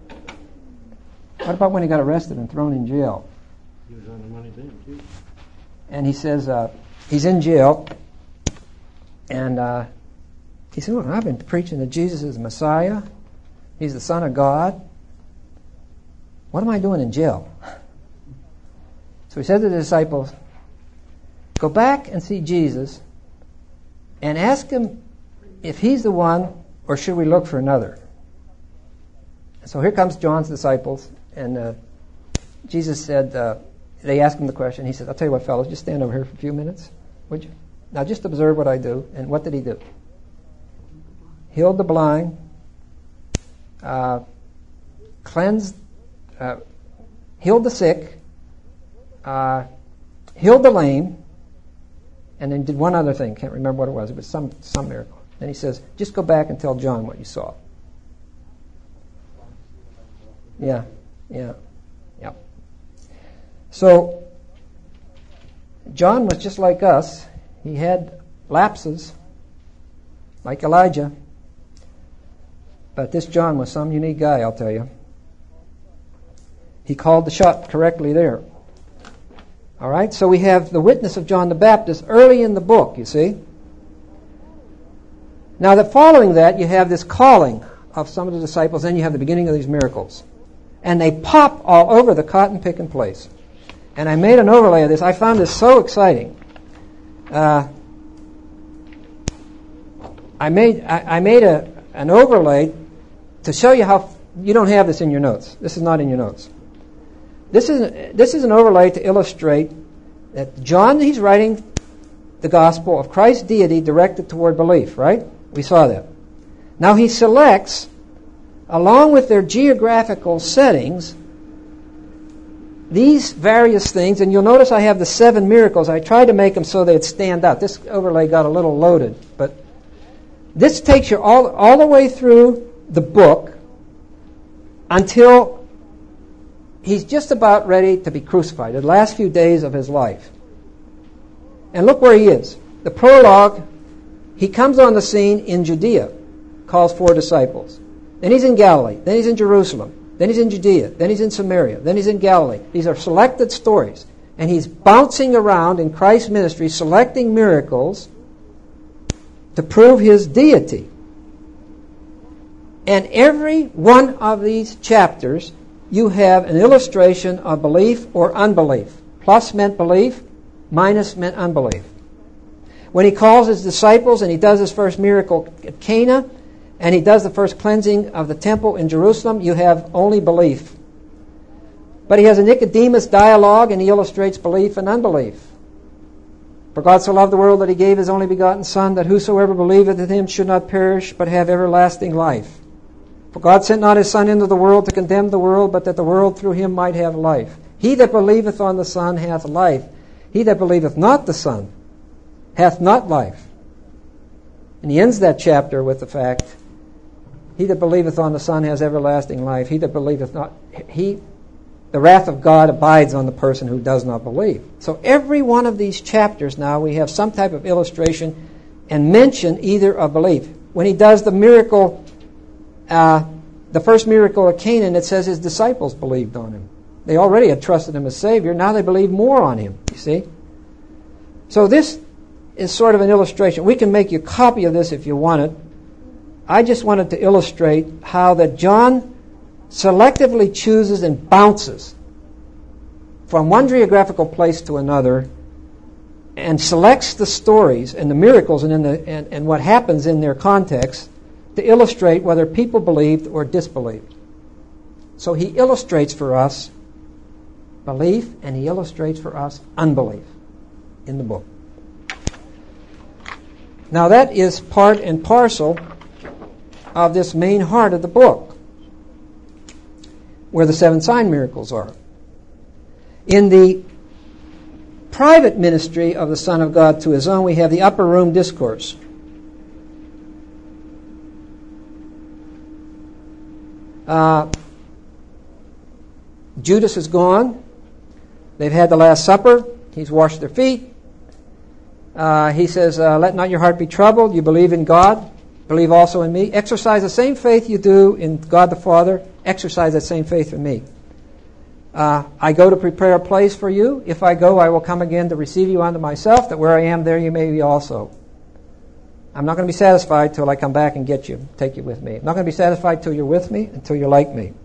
arrested and thrown in jail? He was on the money then, too. And he says, he's in jail, and he said, well, I've been preaching that Jesus is the Messiah. He's the Son of God. What am I doing in jail? So he said to the disciples, go back and see Jesus and ask him if he's the one or should we look for another. So here comes John's disciples, and Jesus said, they asked him the question. He said, I'll tell you what, fellows, just stand over here for a few minutes, would you? Now just observe what I do. And what did he do? Healed the blind, healed the sick, healed the lame, and then did one other thing. Can't remember what it was. It was some miracle. Then he says, just go back and tell John what you saw. Yeah. So, John was just like us. He had lapses, like Elijah. But this John was some unique guy, I'll tell you. He called the shot correctly there. All right, so we have the witness of John the Baptist early in the book, you see. Now, following that, you have this calling of some of the disciples, then you have the beginning of these miracles. And they pop all over the cotton-picking place. And I made an overlay of this. I found this so exciting. I made an overlay to show you how you don't have this in your notes. This is not in your notes. This is an overlay to illustrate that John, he's writing the gospel of Christ's deity directed toward belief, right? We saw that. Now he selects, along with their geographical settings, these various things, and you'll notice I have the 7 miracles. I tried to make them so they'd stand out. This overlay got a little loaded, but this takes you all the way through the book until he's just about ready to be crucified, the last few days of his life. And look where he is. The prologue, he comes on the scene in Judea, calls 4 disciples. Then he's in Galilee. Then he's in Jerusalem. Then he's in Judea. Then he's in Samaria. Then he's in Galilee. These are selected stories. And he's bouncing around in Christ's ministry, selecting miracles to prove his deity. And every one of these chapters, you have an illustration of belief or unbelief. Plus meant belief, minus meant unbelief. When he calls his disciples and he does his first miracle at Cana, and he does the first cleansing of the temple in Jerusalem, you have only belief. But he has a Nicodemus dialogue, and he illustrates belief and unbelief. For God so loved the world that he gave his only begotten Son, that whosoever believeth in him should not perish, but have everlasting life. For God sent not his Son into the world to condemn the world, but that the world through him might have life. He that believeth on the Son hath life. He that believeth not the Son hath not life. And he ends that chapter with the fact, he that believeth on the Son has everlasting life. He that believeth not, the wrath of God abides on the person who does not believe. So every one of these chapters now, we have some type of illustration and mention either of belief. When he does the miracle, the first miracle at Canaan, it says his disciples believed on him. They already had trusted him as Savior. Now they believe more on him, you see. So this is sort of an illustration. We can make you a copy of this if you want it. I just wanted to illustrate how that John selectively chooses and bounces from one geographical place to another and selects the stories and the miracles and what happens in their context to illustrate whether people believed or disbelieved. So he illustrates for us belief and he illustrates for us unbelief in the book. Now that is part and parcel of this main heart of the book, where the 7 sign miracles are. In the private ministry of the Son of God to his own, we have the upper room discourse. Judas is gone. They've had the Last Supper. He's washed their feet. He says, let not your heart be troubled. You believe in God. Believe also in me. Exercise the same faith you do in God the Father. Exercise that same faith in me. I go to prepare a place for you. If I go, I will come again to receive you unto myself, that where I am, there you may be also. I'm not going to be satisfied till I come back and get you, take you with me. I'm not going to be satisfied till you're with me, until you're like me.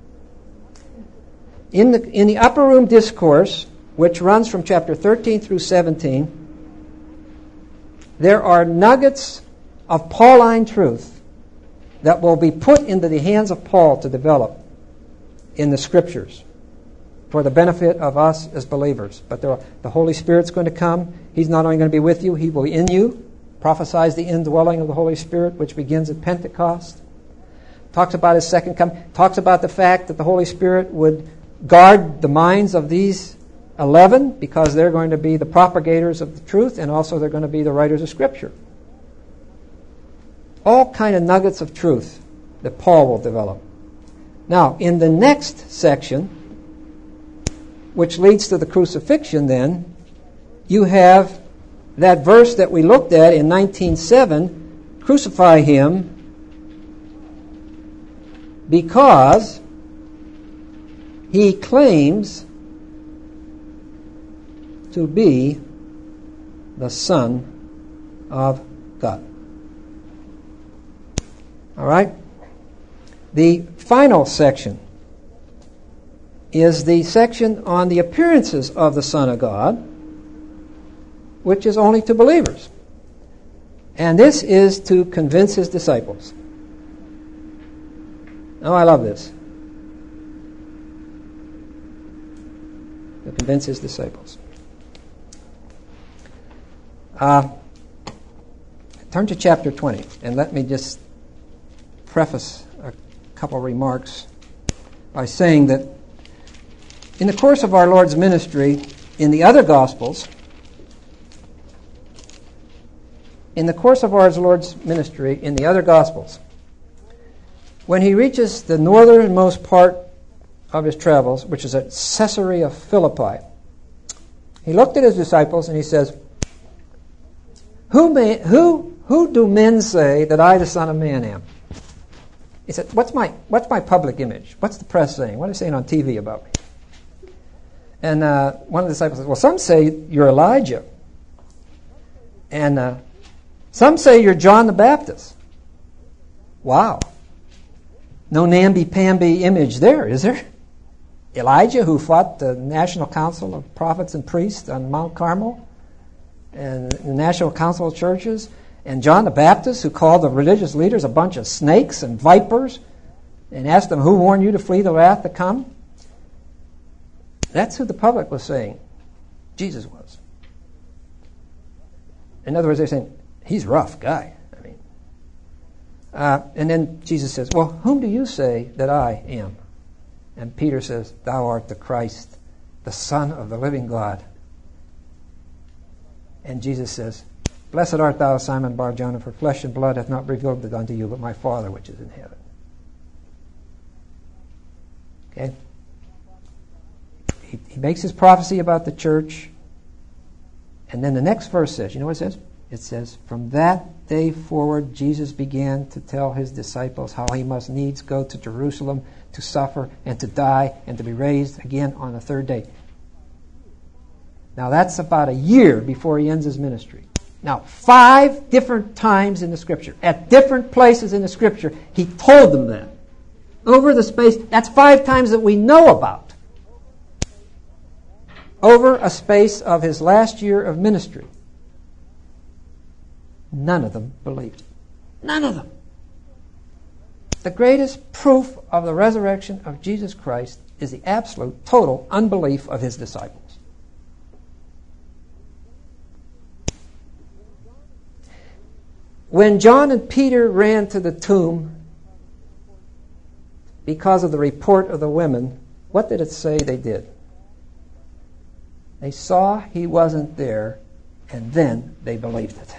In the upper room discourse, which runs from chapter 13 through 17, there are nuggets of Pauline truth that will be put into the hands of Paul to develop in the Scriptures for the benefit of us as believers. But the Holy Spirit's going to come. He's not only going to be with you, He will be in you. Prophesies the indwelling of the Holy Spirit, which begins at Pentecost. Talks about His second coming. Talks about the fact that the Holy Spirit would guard the minds of these 11 because they're going to be the propagators of the truth, and also they're going to be the writers of Scripture. All kind of nuggets of truth that Paul will develop. Now, in the next section, which leads to the crucifixion then, you have that verse that we looked at in 19:7, crucify him because he claims to be the Son of God. All right? The final section is the section on the appearances of the Son of God, which is only to believers. And this is to convince his disciples. Oh, I love this. To convince his disciples. Turn to chapter 20, and let me just preface a couple remarks by saying that in the course of our Lord's ministry in the other Gospels, when he reaches the northernmost part of his travels, which is at Caesarea Philippi, he looked at his disciples and he says, Who do men say that I, the Son of Man, am? He said, what's my public image? What's the press saying? What are they saying on TV about me? And one of the disciples said, well, some say you're Elijah. And some say you're John the Baptist. Wow. No namby-pamby image there, is there? Elijah, who fought the National Council of Prophets and Priests on Mount Carmel, and the National Council of Churches, and John the Baptist, who called the religious leaders a bunch of snakes and vipers, and asked them, who warned you to flee the wrath to come? That's who the public was saying Jesus was. In other words, they're saying, he's a rough guy. And then Jesus says, well, whom do you say that I am? And Peter says, thou art the Christ, the Son of the living God. And Jesus says, blessed art thou, Simon Bar-Jonah, for flesh and blood hath not revealed it unto you, but my Father which is in heaven. Okay? He makes his prophecy about the church. And then the next verse says, you know what it says? It says, from that day forward, Jesus began to tell his disciples how he must needs go to Jerusalem to suffer and to die and to be raised again on the third day. Now that's about a year before he ends his ministry. Now, 5 different times in the Scripture, at different places in the Scripture, he told them that. Over the space, that's 5 times that we know about. Over a space of his last year of ministry. None of them believed it. None of them. The greatest proof of the resurrection of Jesus Christ is the absolute, total unbelief of his disciples. When John and Peter ran to the tomb because of the report of the women, what did it say they did? They saw he wasn't there, and then they believed it.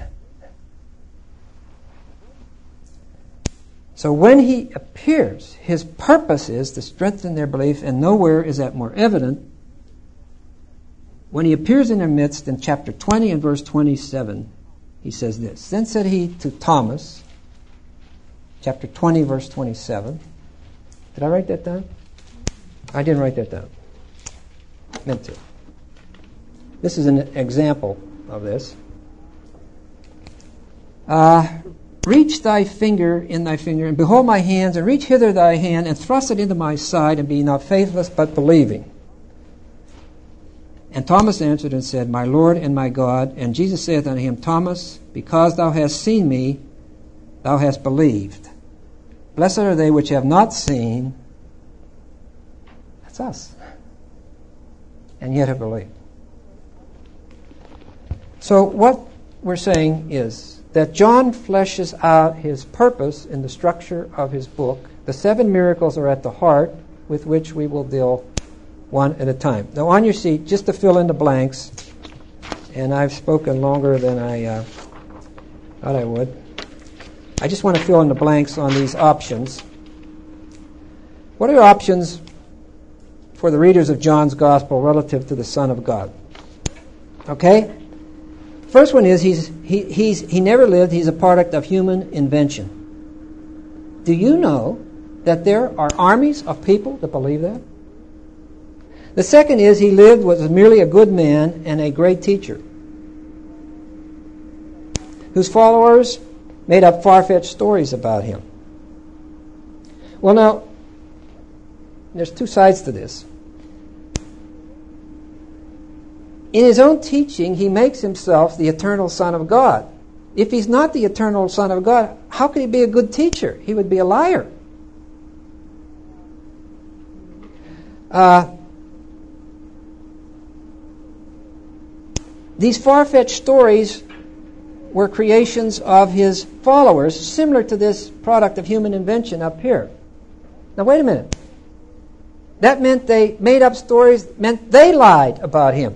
So when he appears, his purpose is to strengthen their belief, and nowhere is that more evident. When he appears in their midst in chapter 20 and verse 27, he says this, then said he to Thomas, chapter 20, verse 27. Did I write that down? I didn't write that down. Meant to. This is an example of this. Reach thy finger in thy finger, and behold my hands, and reach hither thy hand, and thrust it into my side, and be not faithless, but believing. And Thomas answered and said, my Lord and my God. And Jesus saith unto him, Thomas, because thou hast seen me, thou hast believed. Blessed are they which have not seen, that's us, and yet have believed. So what we're saying is that John fleshes out his purpose in the structure of his book. The 7 miracles are at the heart, with which we will deal one at a time. Now on your seat, just to fill in the blanks, and I've spoken longer than I thought I would. I just want to fill in the blanks on these options. What are options for the readers of John's Gospel relative to the Son of God? Okay? First one is he never lived. He's a product of human invention. Do you know that there are armies of people that believe that? The second is he lived, was merely a good man and a great teacher, whose followers made up far-fetched stories about him. Well, now, there's 2 sides to this. In his own teaching, he makes himself the eternal Son of God. If he's not the eternal Son of God, how could he be a good teacher? He would be a liar. These far-fetched stories were creations of his followers, similar to this product of human invention up here. Now, wait a minute. That meant they made up stories, meant they lied about him.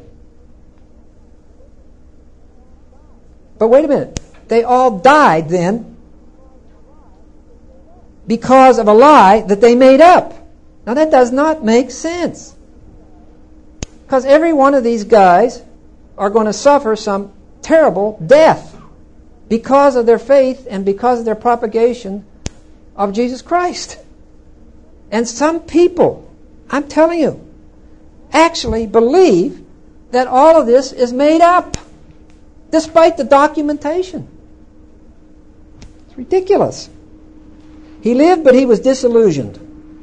But wait a minute. They all died then because of a lie that they made up. Now that does not make sense. Because every one of these guys are going to suffer some terrible death because of their faith and because of their propagation of Jesus Christ. And some people, I'm telling you, actually believe that all of this is made up, despite the documentation. It's ridiculous. He lived, but he was disillusioned.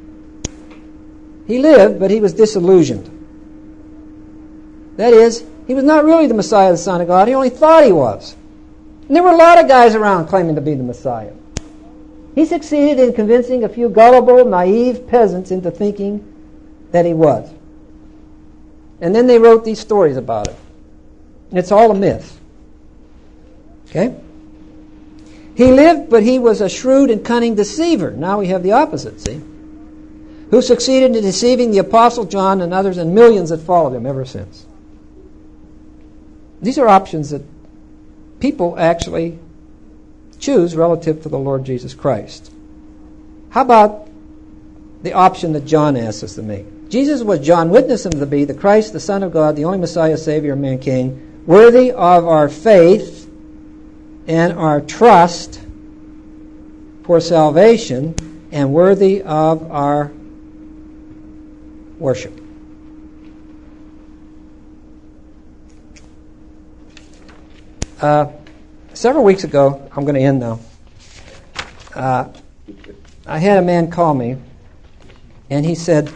He lived, but he was disillusioned. That is, he was not really the Messiah, the Son of God. He only thought he was. And there were a lot of guys around claiming to be the Messiah. He succeeded in convincing a few gullible, naive peasants into thinking that he was. And then they wrote these stories about it. And it's all a myth. Okay? He lived, but he was a shrewd and cunning deceiver. Now we have the opposite, see? Who succeeded in deceiving the Apostle John and others and millions that followed him ever since. These are options that people actually choose relative to the Lord Jesus Christ. How about the option that John asks us to make? Jesus was John witnessed him to be the Christ, the Son of God, the only Messiah, Savior of mankind, worthy of our faith and our trust for salvation, and worthy of our worship. Several weeks ago, I'm going to end now, I had a man call me, and he said,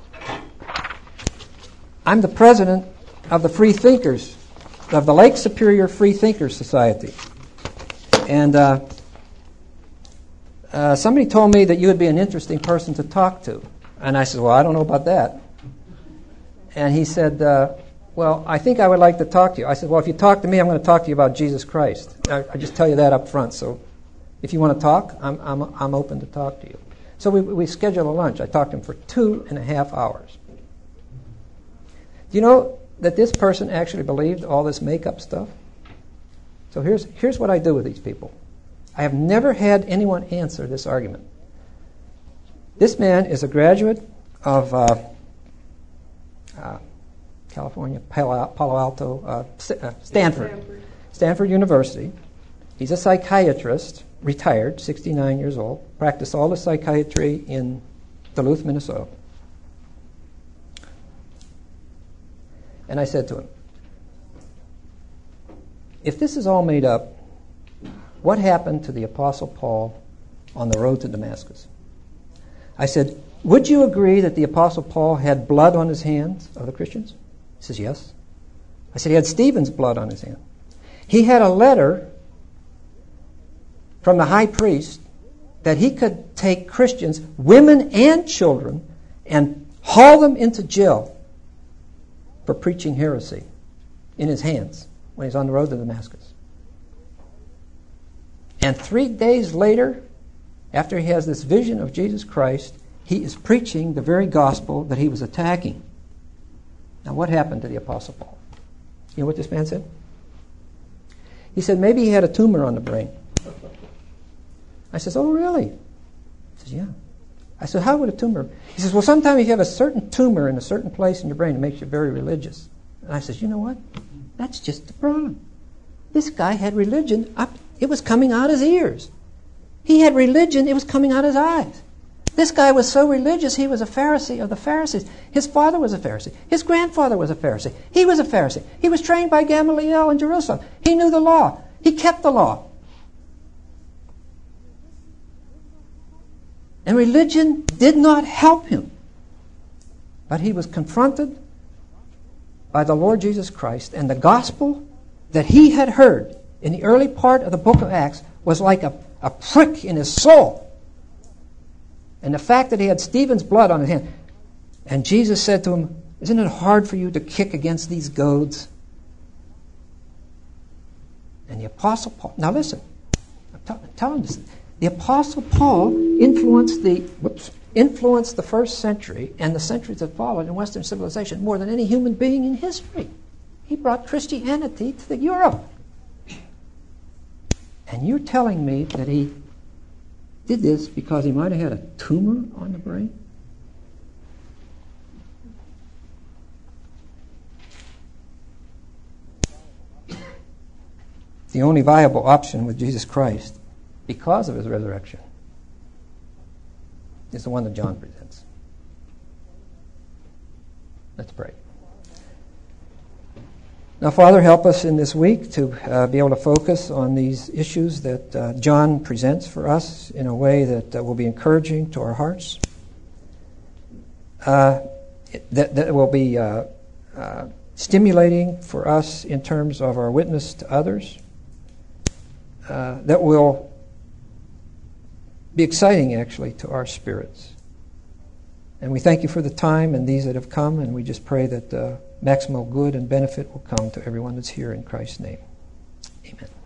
I'm the president of the Free Thinkers, of the Lake Superior Free Thinkers Society. And somebody told me that you would be an interesting person to talk to. And I said, well, I don't know about that. And he said, well, I think I would like to talk to you. I said, well, if you talk to me, I'm going to talk to you about Jesus Christ. I just tell you that up front. So if you want to talk, I'm open to talk to you. So we scheduled a lunch. I talked to him for 2.5 hours. Do you know that this person actually believed all this make-up stuff? So here's what I do with these people. I have never had anyone answer this argument. This man is a graduate of California, Palo Alto, Stanford University. He's a psychiatrist, retired, 69 years old, practiced all the psychiatry in Duluth, Minnesota. And I said to him, if this is all made up, what happened to the Apostle Paul on the road to Damascus? I said, would you agree that the Apostle Paul had blood on his hands of the Christians? He says, yes. I said, he had Stephen's blood on his hand. He had a letter from the high priest that he could take Christians, women and children, and haul them into jail for preaching heresy in his hands when he's on the road to Damascus. And 3 days later, after he has this vision of Jesus Christ, he is preaching the very gospel that he was attacking. Now, what happened to the Apostle Paul? You know what this man said? He said, maybe he had a tumor on the brain. I says, oh, really? He says, yeah. I said, how would a tumor? He says, well, sometimes if you have a certain tumor in a certain place in your brain, it makes you very religious. And I says, you know what? That's just the problem. This guy had religion up. It was coming out his ears. He had religion. It was coming out his eyes. This guy was so religious, he was a Pharisee of the Pharisees. His father was a Pharisee. His grandfather was a Pharisee. He was a Pharisee. He was trained by Gamaliel in Jerusalem. He knew the law. He kept the law. And religion did not help him. But he was confronted by the Lord Jesus Christ, and the gospel that he had heard in the early part of the book of Acts was like a prick in his soul. And the fact that he had Stephen's blood on his hand. And Jesus said to him, isn't it hard for you to kick against these goads? And the Apostle Paul, now listen, I'm telling this. The Apostle Paul influenced the first century and the centuries that followed in Western civilization more than any human being in history. He brought Christianity to Europe. And you're telling me that he did this because he might have had a tumor on the brain? the only viable option with Jesus Christ, because of his resurrection, is the one that John presents. Let's pray. Now, Father, help us in this week to be able to focus on these issues that John presents for us in a way that will be encouraging to our hearts, that will be stimulating for us in terms of our witness to others, that will be exciting, actually, to our spirits. And we thank you for the time and these that have come, and we just pray that maximal good and benefit will come to everyone that's here in Christ's name. Amen.